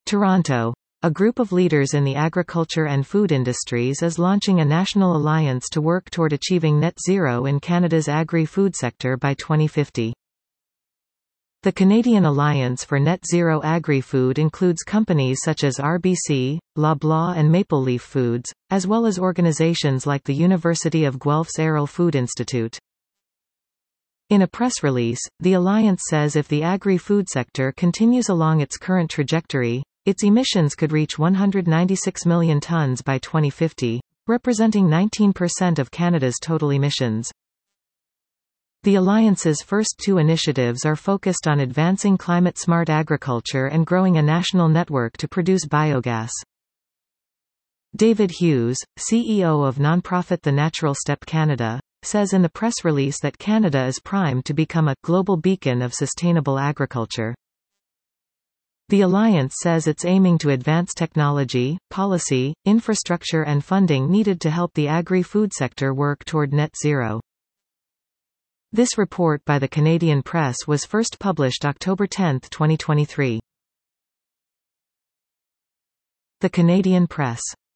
Toronto. A group of leaders in the agriculture and food industries is launching a national alliance to work toward achieving net zero in Canada's agri-food sector by 2050. The Canadian Alliance for Net Zero Agri-Food includes companies such as RBC, Loblaw and Maple Leaf Foods, as well as organizations like the University of Guelph's Arrell Food Institute. In a press release, the alliance says if the agri-food sector continues along its current trajectory, its emissions could reach 196 million tonnes by 2050, representing 19% of Canada's total emissions. The Alliance's first two initiatives are focused on advancing climate-smart agriculture and growing a national network to produce biogas. David Hughes, CEO of nonprofit The Natural Step Canada, says in the press release that Canada is primed to become a global beacon of sustainable agriculture. The Alliance says it's aiming to advance technology, policy, infrastructure and funding needed to help the agri-food sector work toward net zero. This report by the Canadian Press was first published October 10, 2023. The Canadian Press.